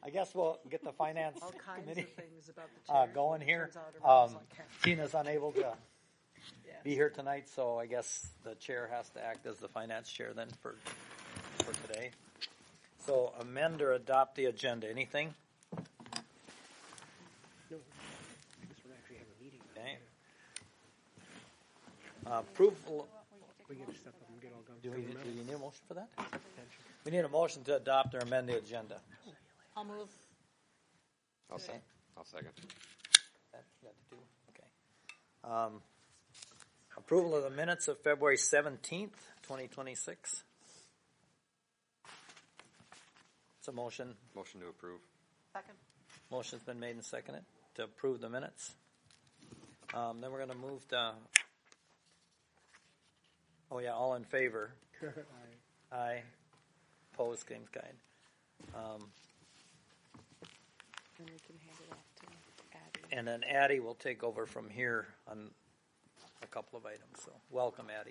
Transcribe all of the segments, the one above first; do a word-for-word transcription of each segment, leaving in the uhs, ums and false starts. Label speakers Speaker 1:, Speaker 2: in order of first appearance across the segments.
Speaker 1: I guess we'll get the finance
Speaker 2: All kinds
Speaker 1: committee
Speaker 2: of things about the
Speaker 1: uh,
Speaker 2: chair.
Speaker 1: going here.
Speaker 2: Turns out everybody's
Speaker 1: Um,
Speaker 2: like,
Speaker 1: Tina's unable to
Speaker 2: yeah.
Speaker 1: be here tonight, so I guess the chair has to act as the finance chair then for for today. So amend or adopt the agenda. Anything?
Speaker 3: No, I guess we're actually having a meeting.
Speaker 1: Okay. Uh, approval.
Speaker 3: We get to step up and get all done.
Speaker 1: Do we, do you need a motion for that? We need a motion to adopt or amend the agenda.
Speaker 2: I'll move.
Speaker 4: I'll second. I'll second.
Speaker 1: That, you got the two? Okay. Um, approval of the minutes of February seventeenth, twenty twenty-six. It's a motion.
Speaker 4: Motion to approve.
Speaker 2: Second.
Speaker 1: Motion's been made and seconded to approve the minutes. Um, then we're going to move to. Oh yeah, all in favor.
Speaker 3: Aye.
Speaker 1: Aye. Opposed, same kind. Um,
Speaker 2: Then we can hand it off to Addie.
Speaker 1: and then Addie will take over from here on a couple of items. So welcome, Addie.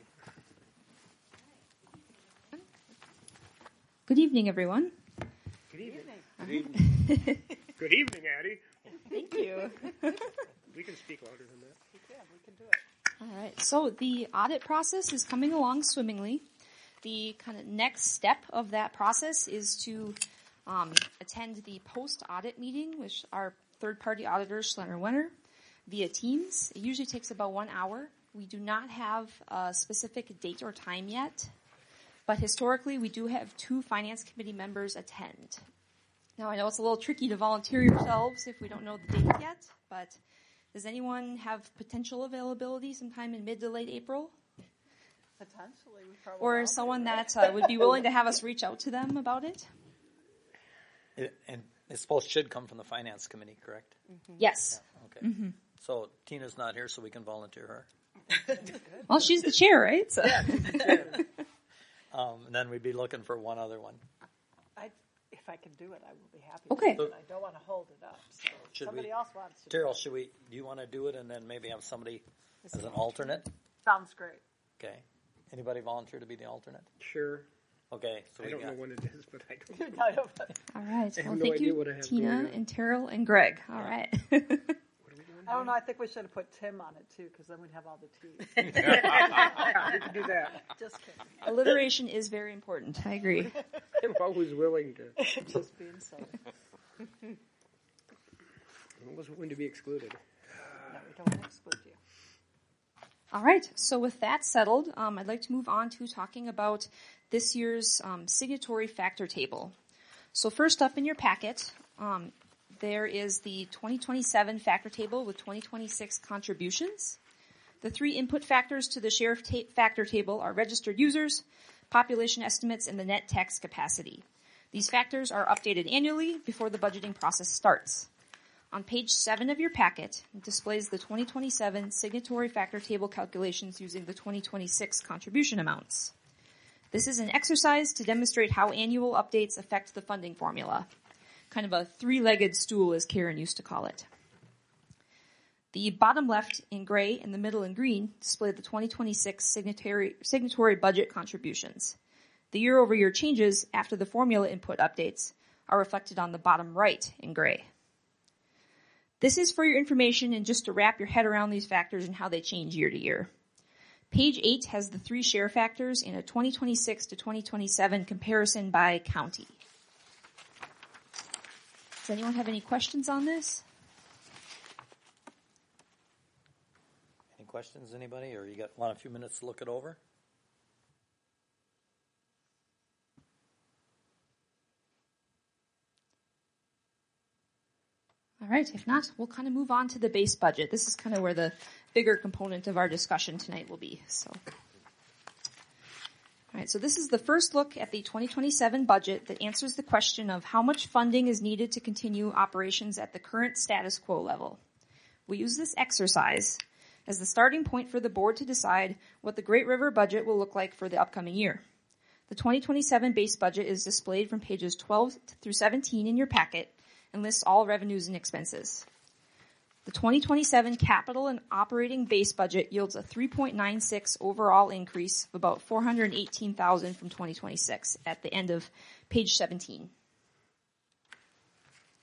Speaker 5: Good evening, everyone.
Speaker 3: Good evening.
Speaker 1: Good evening.
Speaker 3: Good evening, Addie.
Speaker 5: Thank you.
Speaker 3: We can speak louder than that.
Speaker 2: Yeah, we can do it.
Speaker 5: All right, so the audit process is coming along swimmingly. The kind of next step of that process is to um, attend the post-audit meeting, which our third-party auditor, Schlenner Wenner, via Teams. It usually takes about one hour. We do not have a specific date or time yet, but historically we do have two finance committee members attend. Now, I know it's a little tricky to volunteer yourselves if we don't know the date yet, but does anyone have potential availability sometime in mid to late April?
Speaker 2: Potentially, we probably
Speaker 5: Or
Speaker 2: will.
Speaker 5: someone that uh, would be willing to have us reach out to them about it?
Speaker 1: It, and it's supposed should come from the finance committee, correct?
Speaker 5: Yes.
Speaker 1: Okay. So Tina's not here, so we can volunteer her.
Speaker 5: Well, she's the chair, right? So.
Speaker 1: Um, and then we'd be looking for one other one.
Speaker 2: I, if I can do it, I will be happy.
Speaker 5: Okay.
Speaker 2: To, but I don't want to hold it up. So
Speaker 1: Should
Speaker 2: somebody
Speaker 1: we-
Speaker 2: else wants to. do
Speaker 1: Daryl,
Speaker 2: it.
Speaker 1: should we? Do you want to do it, and then maybe have somebody as an alternate?
Speaker 2: Sounds great.
Speaker 1: Okay. Anybody volunteer to be the alternate?
Speaker 3: Sknow
Speaker 1: Okay. So
Speaker 3: I
Speaker 1: we
Speaker 3: don't
Speaker 1: got.
Speaker 3: know when it is, but I don't.
Speaker 2: I don't-
Speaker 5: All right.
Speaker 3: I have
Speaker 5: Well,
Speaker 3: no
Speaker 5: thank
Speaker 3: idea
Speaker 5: you,
Speaker 3: what I have
Speaker 5: Tina
Speaker 3: going on.
Speaker 5: and Terrell and Greg. All right.
Speaker 3: What are we doing?
Speaker 2: I don't know. I think we should have put Tim on it too, because then we'd have all the T's.
Speaker 3: Yeah, we can do that.
Speaker 2: Just kidding.
Speaker 5: Alliteration is very important. I agree.
Speaker 3: I'm always willing to.
Speaker 2: Just being silly.
Speaker 3: I'm always willing to be excluded.
Speaker 2: No, we don't want to exclude you.
Speaker 5: All right. So with that settled, um, I'd like to move on to talking about this year's um, signatory factor table. So first up in your packet, um, there is the twenty twenty-seven factor table with twenty twenty-six contributions. The three input factors to the sheriff ta- factor table are registered users, population estimates, and the net tax capacity. These factors are updated annually before the budgeting process starts. On page seven of your packet, it displays the twenty twenty-seven signatory factor table calculations using the twenty twenty-six contribution amounts. This is an exercise to demonstrate how annual updates affect the funding formula. Kind of a three-legged stool, as Karen used to call it. The bottom left in gray and the middle in green display the twenty twenty-six signatory, signatory budget contributions. The year-over-year changes after the formula input updates are reflected on the bottom right in gray. This is for your information and just to wrap your head around these factors and how they change year to year. Page eight has the three share factors in a twenty twenty-six to twenty twenty-seven comparison by county. Does anyone have any questions on this?
Speaker 1: Any questions, anybody? Or you got want a few minutes to look it over?
Speaker 5: All right, if not, we'll kind of move on to the base budget. This is kind of where the bigger component of our discussion tonight will be. So, all right, so this is the first look at the twenty twenty-seven budget that answers the question of how much funding is needed to continue operations at the current status quo level. We use this exercise as the starting point for the board to decide what the Great River budget will look like for the upcoming year. The twenty twenty-seven base budget is displayed from pages twelve through seventeen in your packet and lists all revenues and expenses. The twenty twenty-seven capital and operating base budget yields a three point nine six overall increase of about four hundred eighteen thousand dollars from twenty twenty-six at the end of page seventeen.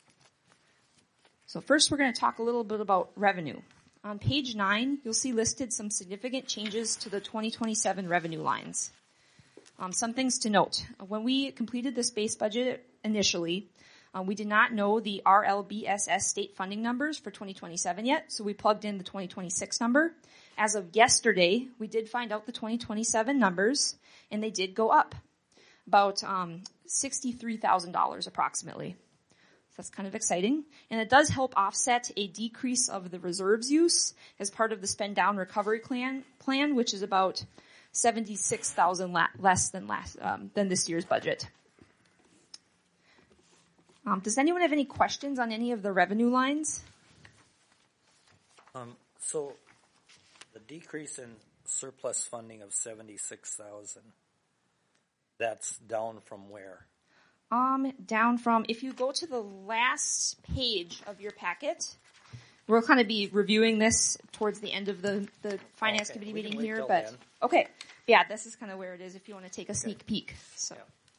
Speaker 5: So first we're going to talk a little bit about revenue. On page nine, you'll see listed some significant changes to the twenty twenty-seven revenue lines. Um, some things to note. When we completed this base budget initially, uh, we did not know the R L B S S state funding numbers for twenty twenty-seven yet, so we plugged in the twenty twenty-six number. As of yesterday, we did find out the twenty twenty-seven numbers, and they did go up about um, sixty-three thousand dollars approximately. So that's kind of exciting. And it does help offset a decrease of the reserves use as part of the spend down recovery plan, plan which is about seventy-six thousand dollars la- less than last um, than this year's budget. Um, does anyone have any questions on any of the revenue lines?
Speaker 1: Um, so the decrease in surplus funding of seventy-six thousand, that's down from where?
Speaker 5: Um, down from, if you go to the last page of your packet, we'll kind of be reviewing this towards the end of the, the finance
Speaker 1: Okay,
Speaker 5: committee
Speaker 1: we can
Speaker 5: meeting
Speaker 1: wait
Speaker 5: here,
Speaker 1: till
Speaker 5: but,
Speaker 1: then.
Speaker 5: okay. Yeah, this is kind of where it is if you want to take a sneak peek. So.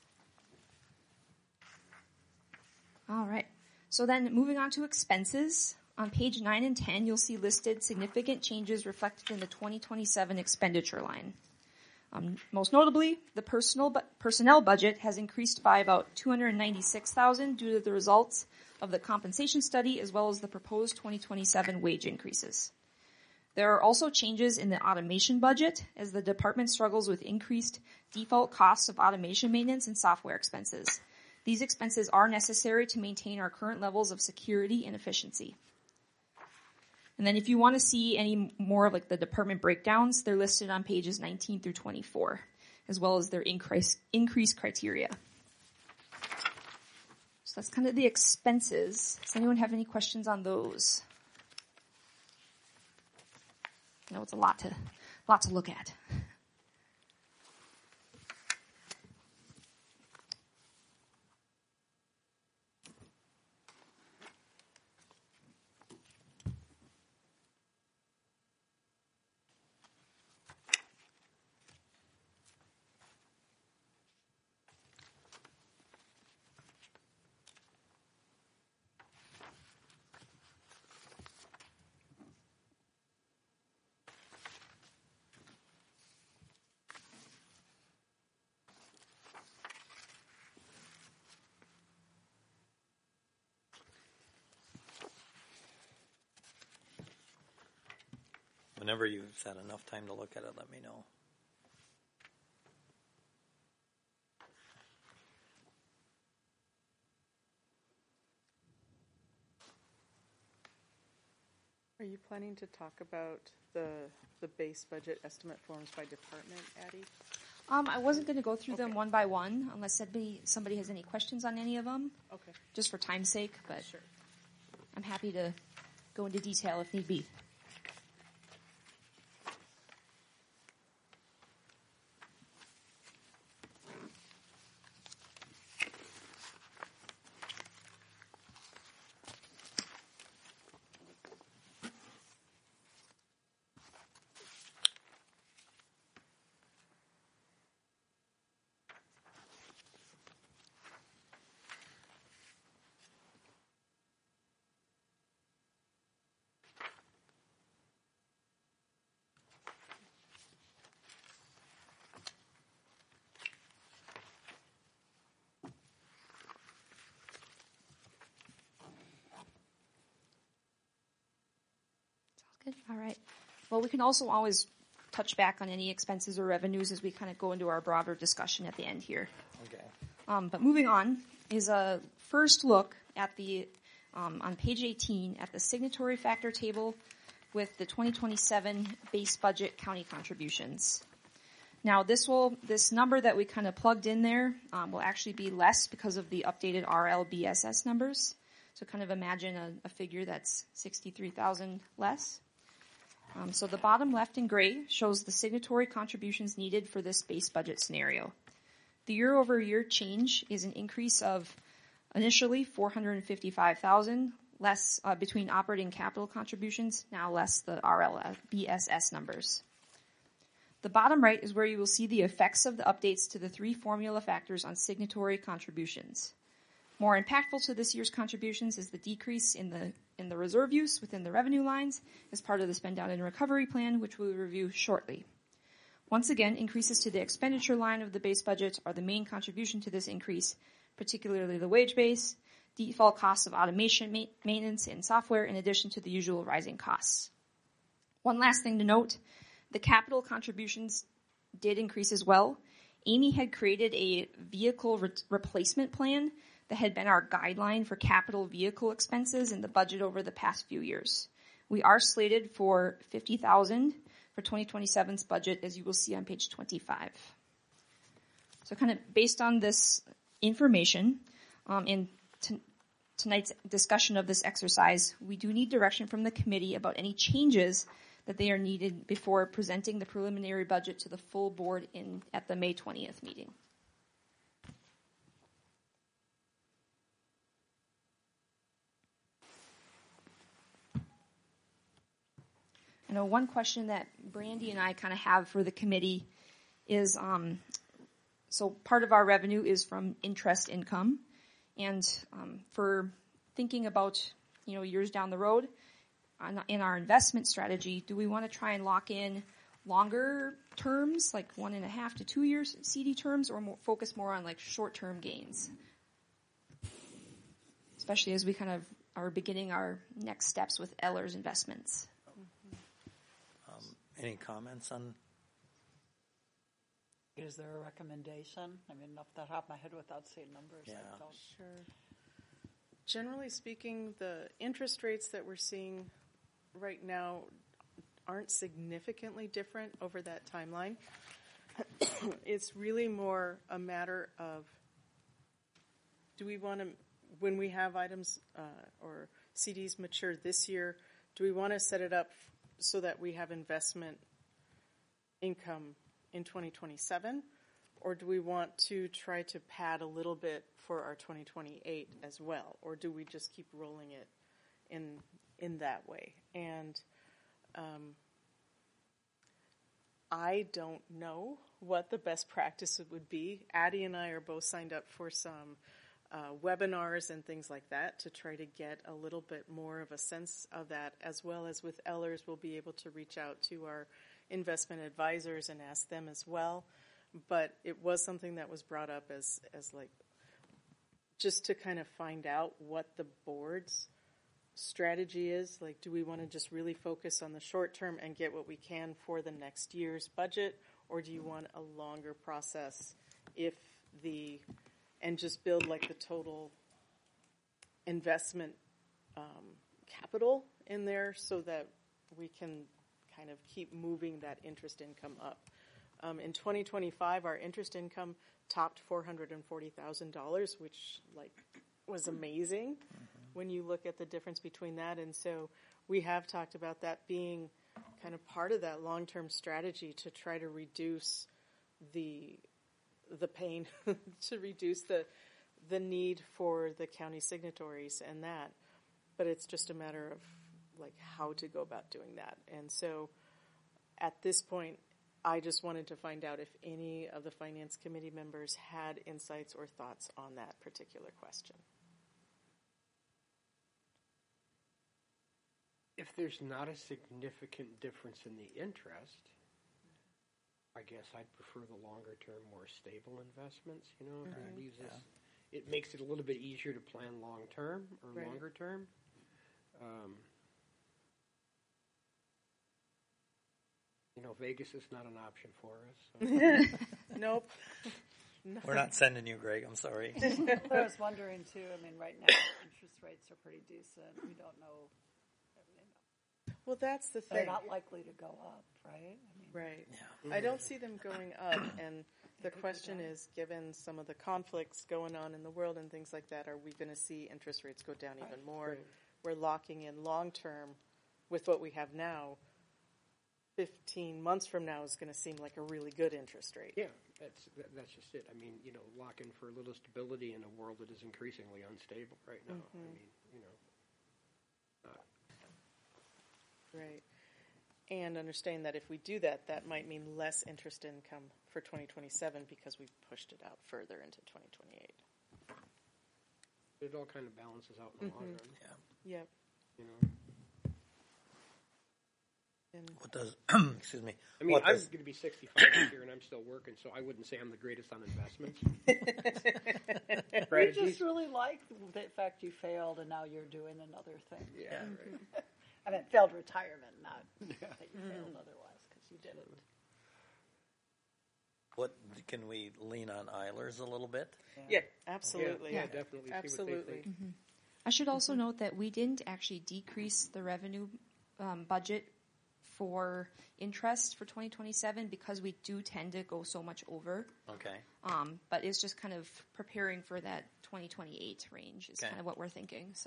Speaker 1: Yeah.
Speaker 5: All right. So then moving on to expenses. On page nine and ten, you'll see listed significant changes reflected in the twenty twenty-seven expenditure line. Um, most notably, the personal bu- personnel budget has increased by about two hundred ninety-six thousand dollars due to the results of the compensation study as well as the proposed twenty twenty-seven wage increases. There are also changes in the automation budget as the department struggles with increased default costs of automation maintenance and software expenses. These expenses are necessary to maintain our current levels of security and efficiency. And then if you want to see any more of like the department breakdowns, they're listed on pages nineteen through twenty-four, as well as their increase, increase criteria. So that's kind of the expenses. Does anyone have any questions on those? I know it's a lot to, lot to look at.
Speaker 1: Whenever you've had enough time to look at it, let me know.
Speaker 2: Are you planning to talk about the the base budget estimate forms by department, Addie?
Speaker 5: Um, I wasn't going to go through them
Speaker 2: Okay.
Speaker 5: one by one unless somebody, somebody has any questions on any of them,
Speaker 2: Okay,
Speaker 5: just for time's sake, but
Speaker 2: sure.
Speaker 5: I'm happy to go into detail if need be. Good. All right. Well, we can also always touch back on any expenses or revenues as we kind of go into our broader discussion at the end here.
Speaker 1: Okay.
Speaker 5: Um, but moving on is a first look at the, um, on page eighteen, at the signatory factor table with the twenty twenty-seven base budget county contributions. Now, this will, this number that we kind of plugged in there um, will actually be less because of the updated R L B S S numbers. So kind of imagine a, a figure that's sixty-three thousand less. Um, so the bottom left in gray shows the signatory contributions needed for this base budget scenario. The year-over-year change is an increase of initially four hundred fifty-five thousand less uh, between operating capital contributions, now less the R L B S S numbers. The bottom right is where you will see the effects of the updates to the three formula factors on signatory contributions. More impactful to this year's contributions is the decrease in the in the reserve use within the revenue lines as part of the spend down and recovery plan, which we will review shortly. Once again, increases to the expenditure line of the base budget are the main contribution to this increase, particularly the wage base, default costs of automation, ma- maintenance, and software, in addition to the usual rising costs. One last thing to note, the capital contributions did increase as well. Amy had created a vehicle re- replacement plan that had been our guideline for capital vehicle expenses in the budget over the past few years. We are slated for fifty thousand dollars for twenty twenty-seven's budget, as you will see on page twenty-five. So kind of based on this information, um, and t- tonight's discussion of this exercise, we do need direction from the committee about any changes that they are needed before presenting the preliminary budget to the full board in at the May twentieth meeting. I know one question that Brandy and I kind of have for the committee is, um, so part of our revenue is from interest income, and um, for thinking about, you know, years down the road, on, in our investment strategy, do we want to try and lock in longer terms, like one and a half to two years C D terms, or more, focus more on like short-term gains? Especially as we kind of are beginning our next steps with Eller's investments.
Speaker 1: Um, any comments on?
Speaker 6: Is there a recommendation? I mean, off the top of my head without seeing numbers,
Speaker 1: Yeah.
Speaker 6: I don't.
Speaker 2: Sure. Generally speaking, the interest rates that we're seeing right now aren't significantly different over that timeline. It's really more a matter of, do we want to, when we have items uh, or C Ds mature this year, do we want to set it up so that we have investment income in twenty twenty-seven? Or do we want to try to pad a little bit for our twenty twenty-eight as well? Or do we just keep rolling it in in that way? And um, I don't know what the best practice would be. Addie and I are both signed up for some uh, webinars and things like that to try to get a little bit more of a sense of that, as well as with Ellers, we'll be able to reach out to our investment advisors and ask them as well. But it was something that was brought up as, as like, just to kind of find out what the board's strategy is. Like, do we want to just really focus on the short term and get what we can for the next year's budget? Or do you want a longer process if the, and just build like the total investment um, capital in there so that we can kind of keep moving that interest income up? Um, in twenty twenty-five, our interest income topped four hundred forty thousand dollars, which like was amazing mm-hmm. when you look at the difference between that. And so we have talked about that being kind of part of that long-term strategy to try to reduce the the pain, to reduce the the need for the county signatories and that. But it's just a matter of like how to go about doing that. And so at this point, I just wanted to find out if any of the Finance Committee members had insights or thoughts on that particular question.
Speaker 3: If there's not a significant difference in the interest, I guess I'd prefer the longer term, more stable investments, you know.
Speaker 2: Mm-hmm.
Speaker 3: It leaves us, it makes it a little bit easier to plan long term or
Speaker 2: Right.
Speaker 3: longer term. Um, You know, Vegas is not an option for us. So.
Speaker 2: Nope.
Speaker 1: We're not sending you, Greg. I'm sorry.
Speaker 6: I was wondering too, I mean, right now, interest rates are pretty decent. We don't know.
Speaker 2: Well, that's the
Speaker 6: They're
Speaker 2: thing.
Speaker 6: not likely to go up, right? I mean,
Speaker 2: Right.
Speaker 1: Yeah.
Speaker 2: I don't see them going up. And the question is, given some of the conflicts going on in the world and things like that, are we going to see interest rates go down even more?
Speaker 3: Right.
Speaker 2: We're locking in long term with what we have now. fifteen months from now is going to seem like a really good interest rate.
Speaker 3: Yeah, that's that, that's just it. I mean, you know, lock in for a little stability in a world that is increasingly unstable right now.
Speaker 2: Mm-hmm.
Speaker 3: I mean, you know. Uh,
Speaker 2: Right. And understand that if we do that, that might mean less interest income for twenty twenty-seven because we've pushed it out further into twenty twenty-eight.
Speaker 3: it all kind of balances out in the long
Speaker 2: Mhm.
Speaker 3: run.
Speaker 1: Yeah.
Speaker 2: Yep.
Speaker 3: You know,
Speaker 2: And
Speaker 1: What does, excuse me.
Speaker 3: I mean,
Speaker 1: what
Speaker 3: I'm
Speaker 1: does,
Speaker 3: going to be sixty-five this year, and I'm still working, so I wouldn't say I'm the greatest on investments.
Speaker 6: We
Speaker 3: Strategies.
Speaker 6: just really like the fact you failed and now you're doing another thing.
Speaker 3: Yeah, right.
Speaker 6: I mean, failed retirement, not that you failed otherwise, because you didn't.
Speaker 1: what, can we lean on Eilers a little bit?
Speaker 2: yeah, absolutely.
Speaker 3: Yeah, yeah, definitely. See
Speaker 2: Absolutely.
Speaker 3: what they think.
Speaker 5: I should also note that we didn't actually decrease the revenue um, budget for interest for twenty twenty-seven because we do tend to go so much over.
Speaker 1: Okay.
Speaker 5: Um, but it's just kind of preparing for that twenty twenty-eight range is
Speaker 1: Okay.
Speaker 5: kind of what we're thinking. So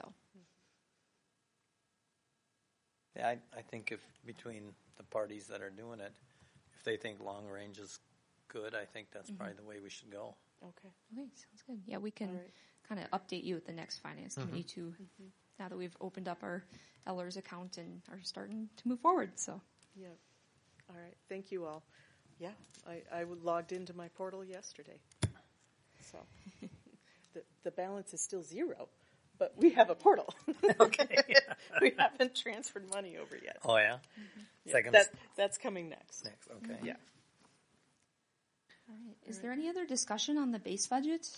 Speaker 1: Yeah, I, I think if between the parties that are doing it, if they think long range is good, I think that's probably the way we should go.
Speaker 2: Okay.
Speaker 5: okay, sounds good. Yeah, we can
Speaker 2: All right.
Speaker 5: kind of update you at the next finance committee too. Now that we've opened up our Ellers account and are starting to move forward. So
Speaker 2: Yeah. All right. Thank you all. Yeah, I, I logged into my portal yesterday. So the, the balance is still zero, but we have a portal.
Speaker 1: Okay.
Speaker 2: We haven't transferred money over yet.
Speaker 1: Oh, yeah?
Speaker 2: Yeah,
Speaker 1: Second
Speaker 2: that, that's coming next.
Speaker 1: next, okay.
Speaker 2: Yeah.
Speaker 5: all right. Is there any other discussion on the base budget?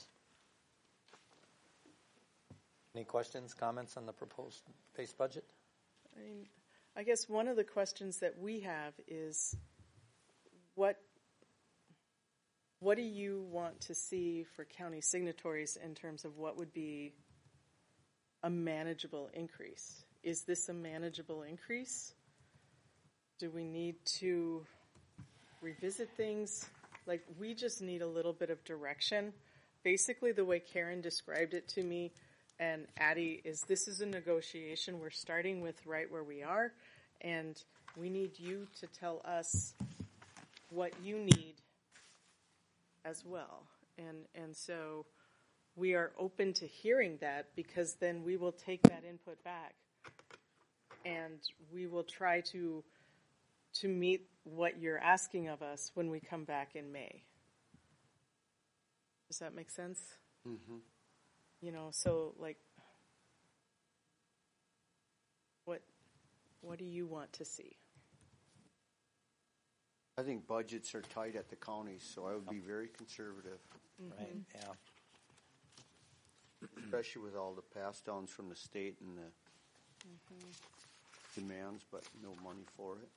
Speaker 1: Any questions, comments on the proposed base budget?
Speaker 2: I mean, I guess one of the questions that we have is what what do you want to see for county signatories in terms of what would be a manageable increase? Is this a manageable increase? Do we need to revisit things? Like, we just need a little bit of direction. Basically, the way Karen described it to me and Addie is this is a negotiation. We're starting with right where we are, and we need you to tell us what you need as well. And and so we are open to hearing that, because then we will take that input back and we will try to to meet what you're asking of us when we come back in May. Does that make sense?
Speaker 7: Mm-hmm.
Speaker 2: You know, so like, what what do you want to see?
Speaker 7: I think budgets are tight at the counties, so I would be very conservative,
Speaker 1: Right, yeah.
Speaker 7: especially with all the pass downs from the state and the demands, but no money for it.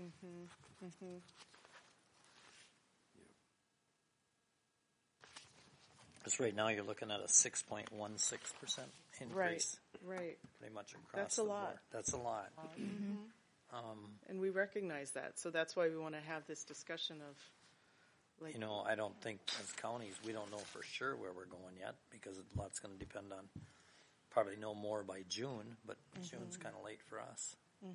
Speaker 1: Because right now you're looking at a six point one six percent increase.
Speaker 2: Right.
Speaker 1: Pretty much across
Speaker 2: That's a
Speaker 1: the
Speaker 2: lot.
Speaker 1: board. That's a lot. Um,
Speaker 2: And we recognize that, so that's why we want to have this discussion of, like,
Speaker 1: you know, I don't think as counties, we don't know for sure where we're going yet, because a lot's going to depend on, probably know more by June, but June's kind of late for us.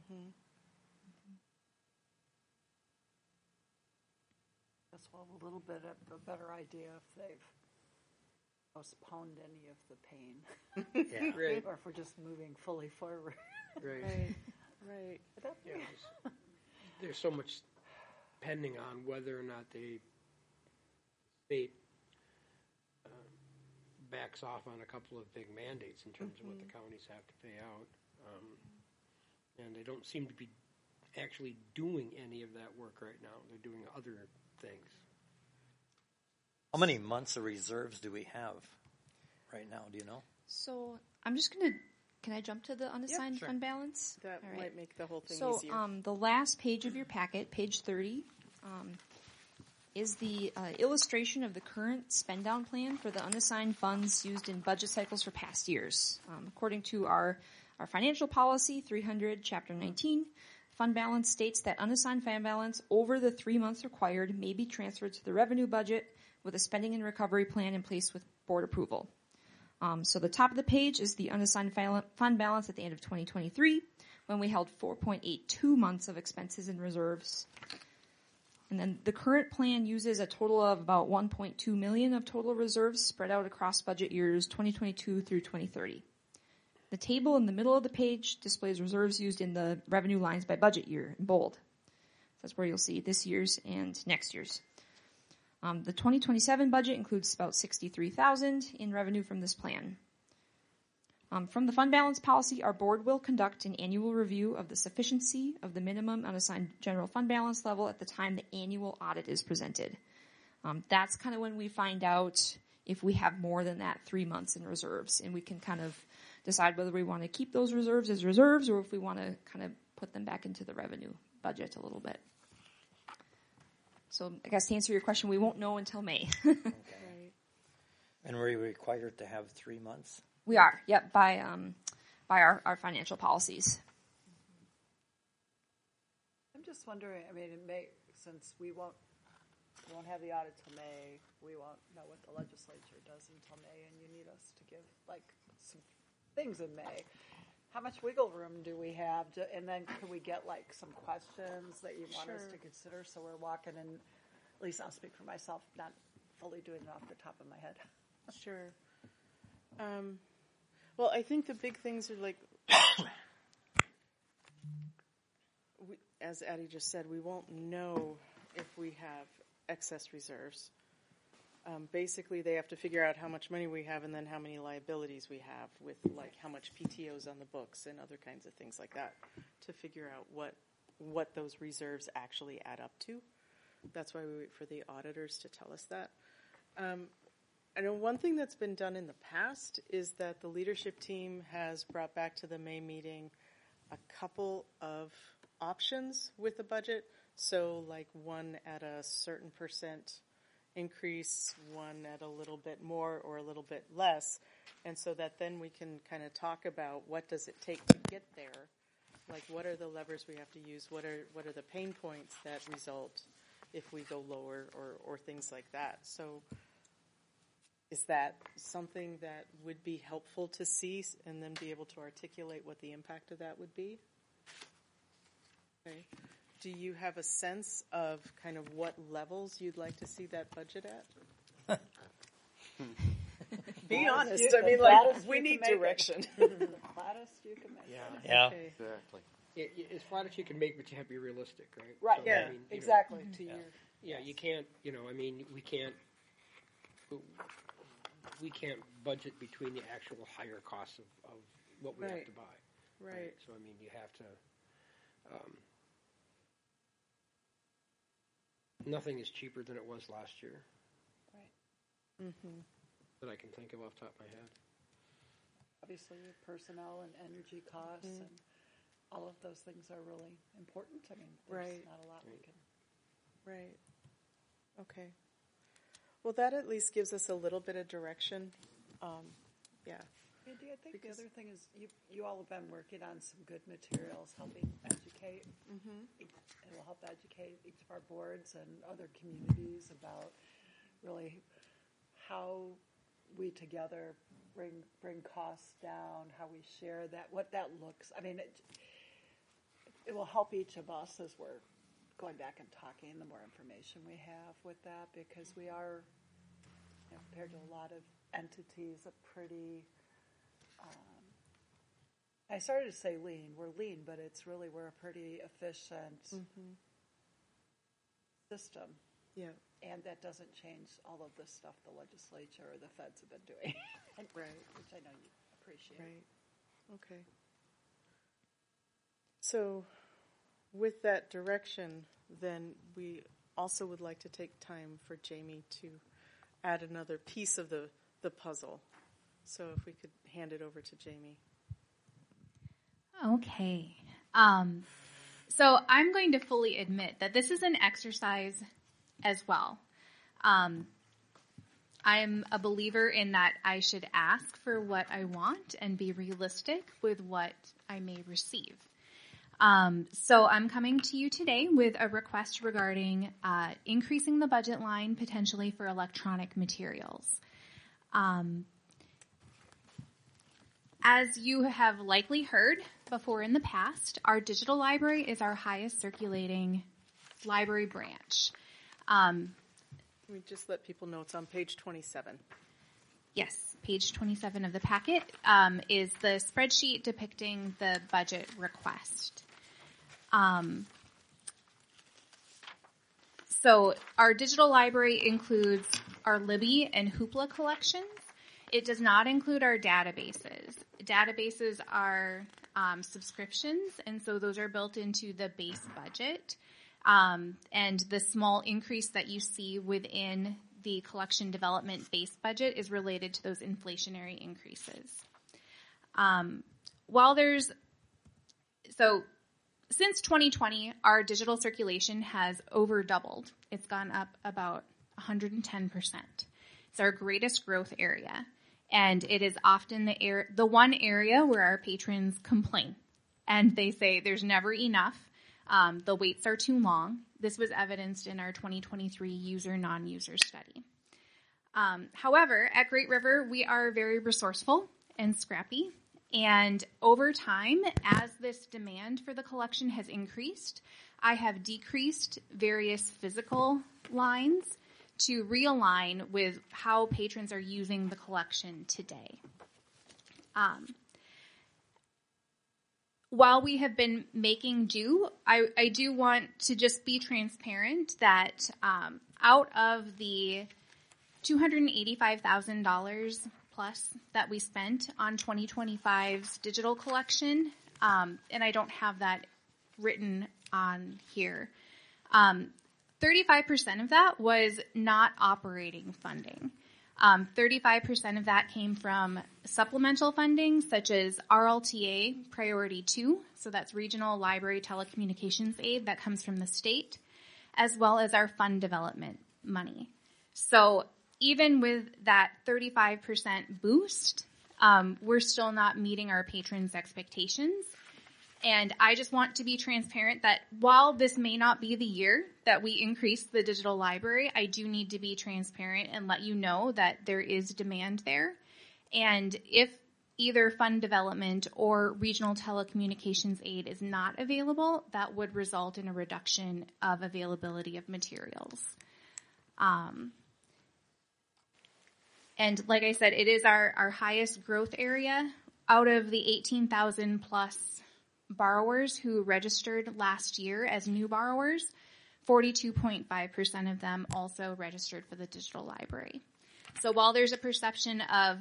Speaker 6: Guess we'll have a little bit of a better idea if they've postponed any of the pain,
Speaker 1: Yeah.
Speaker 3: Right,
Speaker 6: or if we're just moving fully forward.
Speaker 3: right.
Speaker 2: right, right.
Speaker 3: Yeah, there's, there's so much pending on whether or not the state um, backs off on a couple of big mandates in terms of what the counties have to pay out. Um, and they don't seem to be actually doing any of that work right now. They're doing other things.
Speaker 1: How many months of reserves do we have right now? Do you know?
Speaker 5: So I'm just gonna. Can I jump to the unassigned
Speaker 1: sure.
Speaker 5: fund balance?
Speaker 2: That
Speaker 5: All right.
Speaker 2: might make the whole thing
Speaker 5: So
Speaker 2: easier.
Speaker 5: um, the last page of your packet, page thirty, um, is the uh, illustration of the current spend down plan for the unassigned funds used in budget cycles for past years. Um, according to our, our financial policy three hundred, chapter nineteen, fund balance states that unassigned fund balance over the three months required may be transferred to the revenue budget with a spending and recovery plan in place with board approval. Um, so the top of the page is the unassigned fund balance at the end of twenty twenty-three, when we held four point eight two months of expenses and reserves. And then the current plan uses a total of about one point two million of total reserves spread out across budget years twenty twenty-two through twenty thirty. The table in the middle of the page displays reserves used in the revenue lines by budget year in bold. That's where you'll see this year's and next year's. Um, the twenty twenty-seven budget includes about sixty-three thousand dollars in revenue from this plan. Um, from the fund balance policy, our board will conduct an annual review of the sufficiency of the minimum unassigned general fund balance level at the time the annual audit is presented. Um, that's kind of when we find out if we have more than that three months in reserves, and we can kind of decide whether we want to keep those reserves as reserves or if we want to kind of put them back into the revenue budget a little bit. So I guess to answer your question, we won't know until May.
Speaker 1: Okay. And we're required to have three months?
Speaker 5: We are, yep, by um, by our, our financial policies.
Speaker 6: I'm just wondering, I mean, in May, since we won't, we won't have the audit till May, we won't know what the legislature does until May, and you need us to give, like, some things in May. How much wiggle room do we have? To, and then can we get, like, some questions that you want us
Speaker 2: Sure.
Speaker 6: to consider, so we're walking in, at least I'll speak for myself, not fully doing it off the top of my head.
Speaker 2: Sure. Um, well, I think the big things are like, we, as Addie just said, we won't know if we have excess reserves. Um, basically, they have to figure out how much money we have and then how many liabilities we have with, like, how much P T O's on the books and other kinds of things like that to figure out what what those reserves actually add up to. That's why we wait for the auditors to tell us that. Um, I know one thing that's been done in the past is that the leadership team has brought back to the May meeting a couple of options with the budget. So, like, one at a certain percent increase, one at a little bit more or a little bit less. And so that then we can kind of talk about what does it take to get there. Like, what are the levers we have to use? What are what are the pain points that result if we go lower or, or things like that? So is that something that would be helpful to see and then be able to articulate what the impact of that would be? Okay. Do you have a sense of kind of what levels you'd like to see that budget at? Be honest.
Speaker 6: You-
Speaker 2: I mean,
Speaker 6: the
Speaker 2: like,
Speaker 6: flattest
Speaker 2: we
Speaker 6: you can
Speaker 2: need
Speaker 6: make it.
Speaker 2: direction.
Speaker 6: The flattest you can make
Speaker 3: Yeah.
Speaker 6: it.
Speaker 1: Yeah.
Speaker 2: Okay.
Speaker 7: Exactly.
Speaker 3: Yeah, yeah, as flat as you can make, but you have to be realistic, right?
Speaker 6: Right,
Speaker 3: So,
Speaker 2: Yeah,
Speaker 3: I mean, you know,
Speaker 6: exactly, to your,
Speaker 3: Yeah, you can't, you know, I mean, we can't, we can't budget between the actual higher costs of, of what we have
Speaker 2: Right.
Speaker 3: to buy.
Speaker 2: Right.
Speaker 3: So, I mean, you have to, um, nothing is cheaper than it was last year
Speaker 2: Mm-hmm.
Speaker 3: that I can think of off the top of my head.
Speaker 6: obviously, your personnel and energy costs
Speaker 2: Mhm.
Speaker 6: and all of those things are really important. I mean, there's
Speaker 2: Right.
Speaker 6: not a lot we can.
Speaker 2: Right. Okay. Well, that at least gives us a little bit of direction. Um, yeah.
Speaker 6: Andy, I think
Speaker 2: Because-
Speaker 6: the other thing is you you all have been working on some good materials, helping educate.
Speaker 2: Mm-hmm.
Speaker 6: It will help educate each of our boards and other communities about really how we together bring bring costs down, how we share that, what that looks. I mean, it it will help each of us as we're going back and talking. The more information we have with that, because we are, you know, compared to a lot of entities, a pretty. Um, I started to say lean. We're lean, but it's really we're a pretty efficient
Speaker 2: Mm-hmm.
Speaker 6: system.
Speaker 2: Yeah.
Speaker 6: And that doesn't change all of the stuff the legislature or the feds have been doing,
Speaker 2: Right.
Speaker 6: which I know you appreciate.
Speaker 2: Right. Okay. So, with that direction, then we also would like to take time for Jamie to add another piece of the, the puzzle. So, if we could hand it over to Jamie.
Speaker 8: Okay. Um, so I'm going to fully admit that this is an exercise as well. Um, I'm a believer in that I should ask for what I want and be realistic with what I may receive. Um, so I'm coming to you today with a request regarding uh, increasing the budget line potentially for electronic materials. Um, As you have likely heard before in the past, our digital library is our highest circulating library branch. Um,
Speaker 2: We just let people know it's on page twenty-seven.
Speaker 8: yes, page twenty-seven of the packet um, is the spreadsheet depicting the budget request. Um, so our digital library includes our Libby and Hoopla collections. It does not include our databases. Databases are um, subscriptions, and so those are built into the base budget. Um, and the small increase that you see within the collection development base budget is related to those inflationary increases. Um, while there's, so since twenty twenty, our digital circulation has over doubled. It's gone up about one hundred ten percent. It's our greatest growth area. And it is often the air, the one area where our patrons complain. And they say there's never enough. Um, the waits are too long. This was evidenced in our twenty twenty-three user non-user study. Um, however, at Great River, we are very resourceful and scrappy. And over time, as this demand for the collection has increased, I have decreased various physical lines to realign with how patrons are using the collection today. Um, while we have been making do, I, I do want to just be transparent that um, out of the two hundred eighty-five thousand dollars plus that we spent on twenty twenty-five's digital collection, um, and I don't have that written on here, um, thirty-five percent of that was not operating funding. Um, thirty-five percent of that came from supplemental funding, such as R L T A Priority two, so that's Regional Library Telecommunications Aid that comes from the state, as well as our fund development money. So even with that thirty-five percent boost, um, we're still not meeting our patrons' expectations. And I just want to be transparent that while this may not be the year that we increase the digital library, I do need to be transparent and let you know that there is demand there. And if either fund development or regional telecommunications aid is not available, that would result in a reduction of availability of materials. Um, and like I said, it is our, our highest growth area. Out of the eighteen thousand plus borrowers who registered last year as new borrowers, forty-two point five percent of them also registered for the digital library. So while there's a perception of,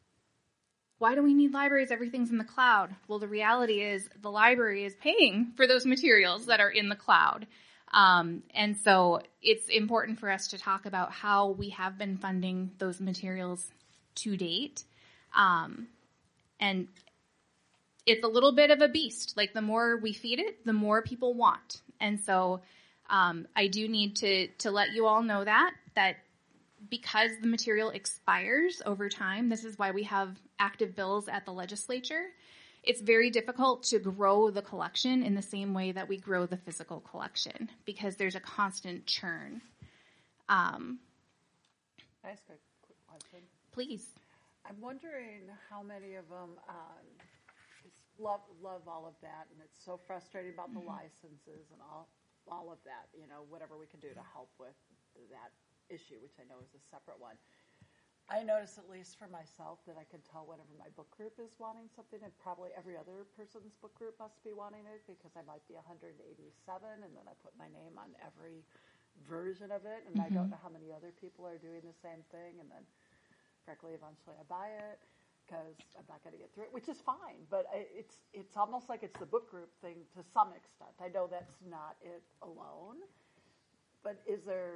Speaker 8: why do we need libraries? Everything's in the cloud. Well, the reality is the library is paying for those materials that are in the cloud. Um, and so it's important for us to talk about how we have been funding those materials to date. Um, and it's a little bit of a beast. Like the more we feed it, the more people want. And so um, I do need to to let you all know that, that because the material expires over time, this is why we have active bills at the legislature. It's very difficult to grow the collection in the same way that we grow the physical collection because there's a constant churn. Um,
Speaker 6: Can I ask a quick question?
Speaker 8: Please.
Speaker 6: I'm wondering how many of them um, just love love all of that, and it's so frustrating about the mm-hmm. licenses and all all of that. You know, whatever we can do to help with that issue, which I know is a separate one. I notice, at least for myself, that I can tell whenever my book group is wanting something, and probably every other person's book group must be wanting it because I might be one hundred eighty-seven, and then I put my name on every version of it, and mm-hmm. I don't know how many other people are doing the same thing, and then, frankly, eventually I buy it because I'm not going to get through it, which is fine, but I, it's it's almost like it's the book group thing to some extent. I know that's not it alone, but is there...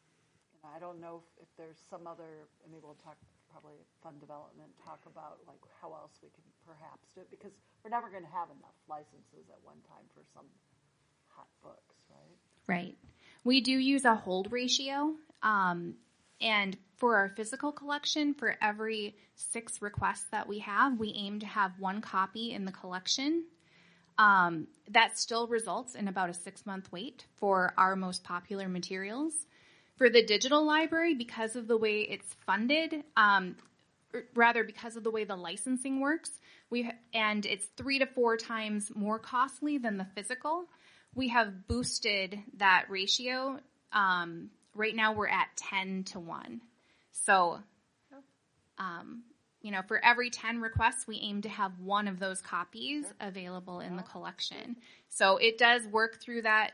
Speaker 6: I don't know if, if there's some other, I mean, we'll talk probably fund development, talk about like how else we can perhaps do it, because we're never going to have enough licenses at one time for some hot books, right?
Speaker 8: Right. We do use a hold ratio, um, and for our physical collection, for every six requests that we have, we aim to have one copy in the collection. Um, that still results in about a six-month wait for our most popular materials. For the digital library, because of the way it's funded, um, rather because of the way the licensing works, we and it's three to four times more costly than the physical, we have boosted that ratio. Um, right now we're at ten to one. So, um, you know, for every ten requests, we aim to have one of those copies available in the collection. So it does work through that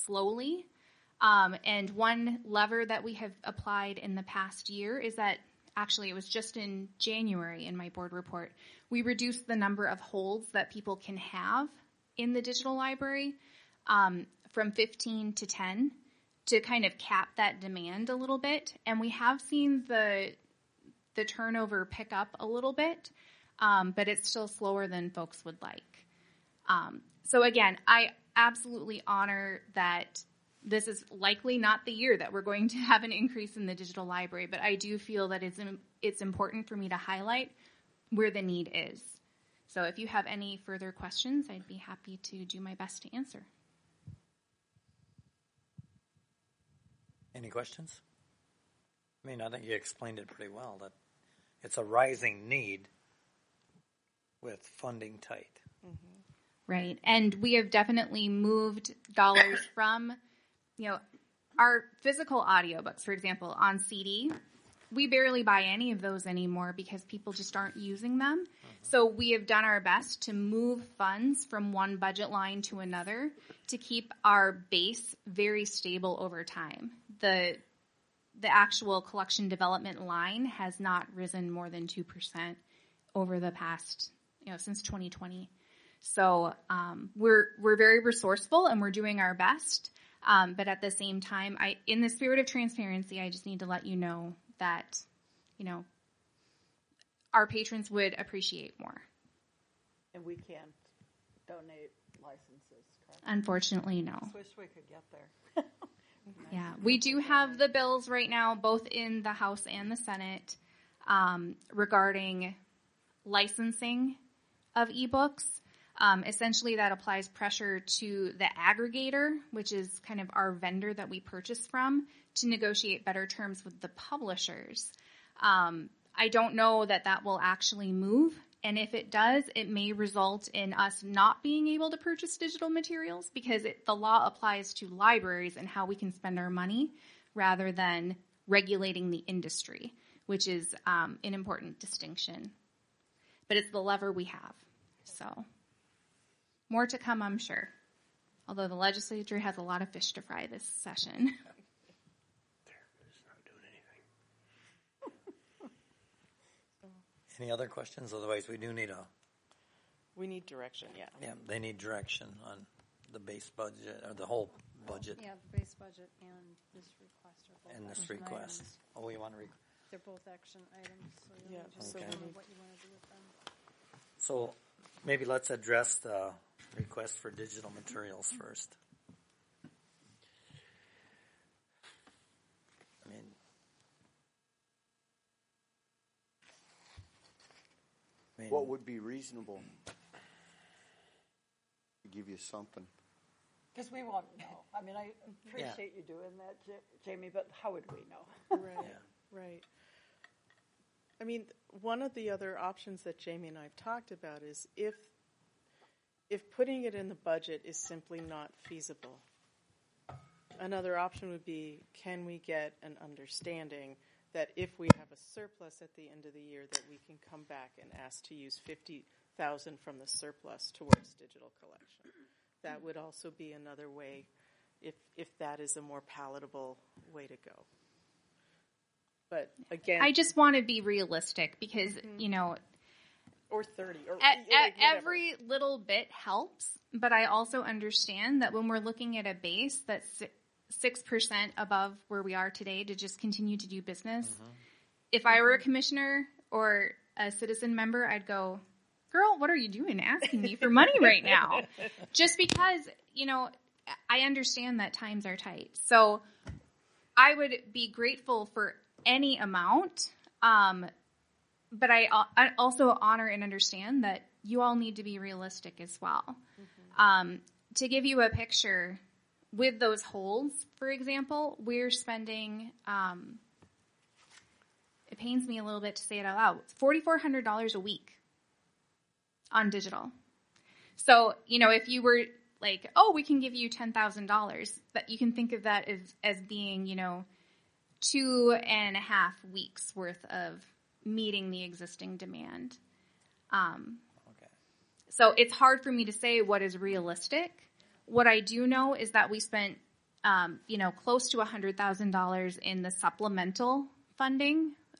Speaker 8: slowly. Um, and one lever that we have applied in the past year is that actually it was just in January in my board report, we reduced the number of holds that people can have in the digital library um, from fifteen to ten to kind of cap that demand a little bit. And we have seen the the turnover pick up a little bit, um, but it's still slower than folks would like. Um, so again, I absolutely honor that this is likely not the year that we're going to have an increase in the digital library, but I do feel that it's it's important for me to highlight where the need is. So if you have any further questions, I'd be happy to do my best to answer.
Speaker 1: Any questions? I mean, I think you explained it pretty well, that it's a rising need with funding tight.
Speaker 8: Right. And we have definitely moved dollars from, you know, our physical audiobooks, for example, on C D. We barely buy any of those anymore because people just aren't using them. So we have done our best to move funds from one budget line to another to keep our base very stable over time. The the actual collection development line has not risen more than two percent over the past, you know, since twenty twenty. So um, we're we're very resourceful and we're doing our best. Um, but at the same time, I, in the spirit of transparency, I just need to let you know that, you know, our patrons would appreciate more.
Speaker 6: And we can't donate licenses, correct?
Speaker 8: Unfortunately, no.
Speaker 6: Wish we could get there.
Speaker 8: Yeah, we do have the bills right now, both in the House and the Senate, um, regarding licensing of ebooks. Um, essentially, that applies pressure to the aggregator, which is kind of our vendor that we purchase from, to negotiate better terms with the publishers. Um, I don't know that that will actually move, and if it does, it may result in us not being able to purchase digital materials because it, the law applies to libraries and how we can spend our money rather than regulating the industry, which is um, an important distinction. But it's the lever we have, so... More to come, I'm sure. Although the legislature has a lot of fish to fry this session.
Speaker 3: They're just not doing anything.
Speaker 1: Any other questions? Otherwise, we do need a,
Speaker 2: We need direction, yeah.
Speaker 1: yeah, they need direction on the base budget, or the whole budget
Speaker 9: Yeah, the base budget and this request are both
Speaker 1: and this
Speaker 9: action
Speaker 1: request.
Speaker 9: items.
Speaker 1: Oh, you want to, re-
Speaker 9: They're both action items, so you
Speaker 2: Yeah,
Speaker 9: just
Speaker 2: so
Speaker 1: Okay.
Speaker 2: we
Speaker 9: know
Speaker 2: need-
Speaker 9: what you want to do with them.
Speaker 1: so maybe let's address the request for digital materials first. I mean, I mean,
Speaker 7: What would be reasonable to give you something?
Speaker 6: Because we won't know. I mean, I appreciate you doing that, Ja- Jamie, but how would we know?
Speaker 2: Right, right. I mean, one of the other options that Jamie and I have talked about is if if putting it in the budget is simply not feasible. Another option would be, can we get an understanding that if we have a surplus at the end of the year, that we can come back and ask to use fifty thousand from the surplus towards digital collection. That would also be another way, if if that is a more palatable way to go. But again,
Speaker 8: I just want to be realistic because, you know,
Speaker 2: or thirty, or
Speaker 8: e-
Speaker 2: like
Speaker 8: e-
Speaker 2: whatever.
Speaker 8: every little bit helps, but I also understand that when we're looking at a base that's six percent above where we are today to just continue to do business, if I were a commissioner or a citizen member, I'd go, girl, what are you doing asking me for money right now? Just because, you know, I understand that times are tight. So I would be grateful for any amount, um, but I, I also honor and understand that you all need to be realistic as well. Mm-hmm. Um, to give you a picture, with those holds, for example, we're spending, um, it pains me a little bit to say it out loud, four thousand four hundred dollars a week on digital. So, you know, if you were like, oh, we can give you ten thousand dollars, that you can think of that as, as being, you know, two and a half weeks worth of meeting the existing demand. Um,
Speaker 1: okay.
Speaker 8: so it's hard for me to say what is realistic. What I do know is that we spent, um, you know, close to one hundred thousand dollars in the supplemental funding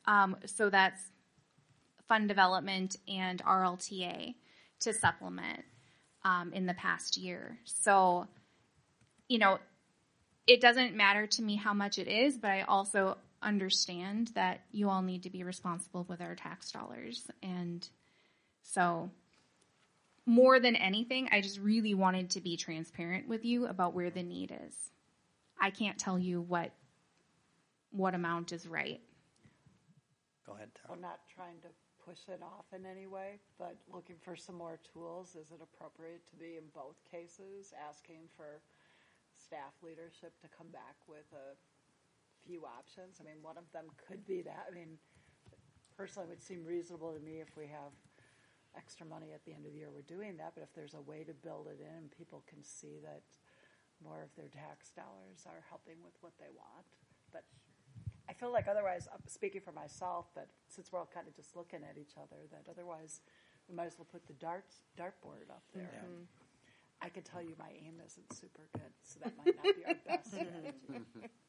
Speaker 8: Um, so that's fund development and R L T A to supplement um, in the past year. So, you know, it doesn't matter to me how much it is, but I also understand that you all need to be responsible with our tax dollars. And so more than anything, I just really wanted to be transparent with you about where the need is. I can't tell you what what amount is right.
Speaker 1: Go ahead,
Speaker 6: We're
Speaker 1: Tara.
Speaker 6: not trying to push it off in any way, but looking for some more tools. Is it appropriate to be in both cases, asking for staff leadership to come back with a few options? I mean, one of them could be that. I mean, personally, it would seem reasonable to me if we have extra money at the end of the year, we're doing that. But if there's a way to build it in, and people can see that more of their tax dollars are helping with what they want. But I feel like otherwise, I'm speaking for myself, but since we're all kind of just looking at each other, that otherwise we might as well put the darts dartboard up there.
Speaker 1: Yeah.
Speaker 6: And I can tell you my aim isn't super good, so that might not be our best strategy.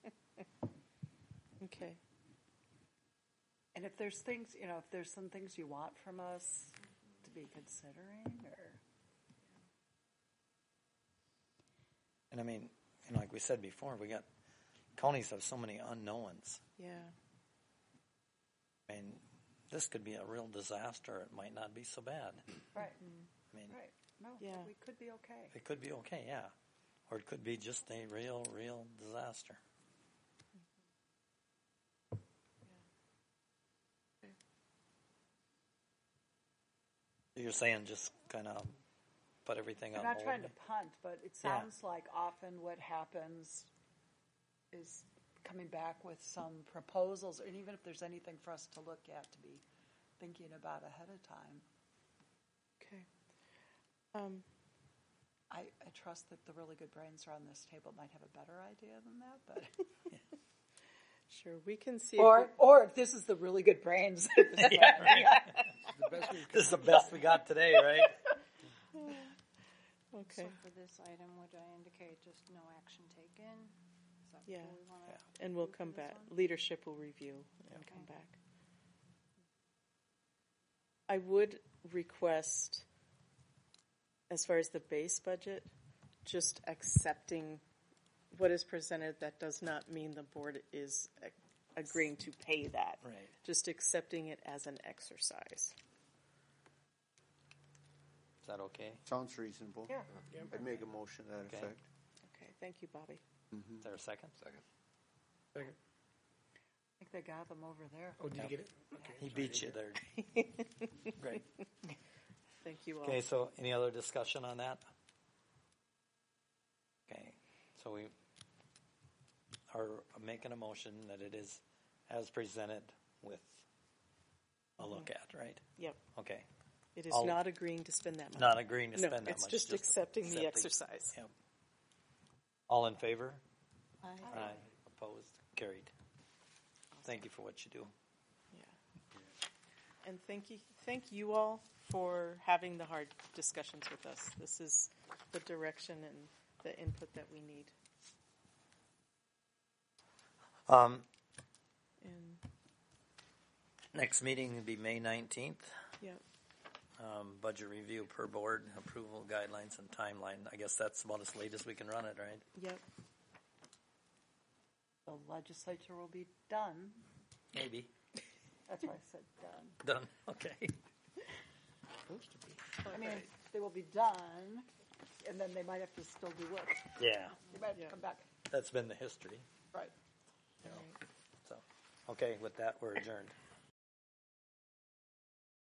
Speaker 2: Okay.
Speaker 6: And if there's things, you know, if there's some things you want from us to be considering, or
Speaker 1: And I mean, you know, like we said before, we got counties have so many unknowns.
Speaker 2: Yeah.
Speaker 1: I mean, this could be a real disaster. It might not be so bad.
Speaker 6: right,
Speaker 1: I mean,
Speaker 6: right, no,
Speaker 2: Yeah.
Speaker 6: we could be okay.
Speaker 1: it could be okay, yeah. Or it could be just a real, real disaster. You're saying just kind of put everything
Speaker 6: I'm
Speaker 1: on
Speaker 6: not
Speaker 1: hold?
Speaker 6: trying to punt, but it
Speaker 1: Yeah.
Speaker 6: sounds like often what happens is coming back with some proposals, and even if there's anything for us to look at, to be thinking about ahead of time.
Speaker 2: Okay. Um,
Speaker 6: I, I trust that the really good brains around this table might have a better idea than that, but
Speaker 2: sure, we can see. if
Speaker 6: or
Speaker 2: we-
Speaker 6: or if this is the really good brains.
Speaker 1: Yeah, right.
Speaker 3: The best we
Speaker 1: This is the best we got today, right?
Speaker 2: Okay.
Speaker 9: So for this item, would I indicate just no action taken? Is that
Speaker 2: Yeah.
Speaker 9: what we want to?
Speaker 2: And we'll come back. Leadership will review and come back. I would request, as far as the base budget, just accepting what is presented. That does not mean the board is a- agreeing to pay that.
Speaker 1: Right.
Speaker 2: Just accepting it as an exercise.
Speaker 1: Is that okay?
Speaker 7: Sounds reasonable.
Speaker 6: Yeah.
Speaker 7: I'd make a motion to that
Speaker 1: Okay.
Speaker 7: effect.
Speaker 2: Okay, thank you, Bobby.
Speaker 1: Is there a second?
Speaker 4: Second.
Speaker 3: Second.
Speaker 6: I think they got them over there.
Speaker 3: Oh, did you get it? Okay.
Speaker 1: He beat you there. Great.
Speaker 2: Thank you all.
Speaker 1: Okay, so any other discussion on that? Okay, so we are making a motion that it is as presented with a look at, right?
Speaker 2: Yep.
Speaker 1: Okay,
Speaker 2: It is
Speaker 1: I'll-
Speaker 2: not agreeing to spend that money.
Speaker 1: not agreeing to
Speaker 2: No,
Speaker 1: spend that
Speaker 2: it's
Speaker 1: much.
Speaker 2: just accepting the exercise.
Speaker 1: Yep. All in favor?
Speaker 2: Aye.
Speaker 1: Aye. Opposed? Carried. Thank you for what you do.
Speaker 2: Yeah. And thank you, thank you all for having the hard discussions with us. This is the direction and the input that we need.
Speaker 1: Um,
Speaker 2: And,
Speaker 1: next meeting will be May nineteenth.
Speaker 2: yeah,
Speaker 1: Um, budget review per board, approval guidelines and timeline. I guess that's about as late as we can run it, right?
Speaker 2: yep.
Speaker 6: The legislature will be done.
Speaker 1: Maybe.
Speaker 6: That's why I said done.
Speaker 1: Done. Okay.
Speaker 6: I mean, they will be done, and then they might have to still do work.
Speaker 1: Yeah,
Speaker 6: They might have
Speaker 2: Yeah.
Speaker 6: to come back.
Speaker 1: that's been the history.
Speaker 6: Right.
Speaker 1: So, okay, with that, we're adjourned.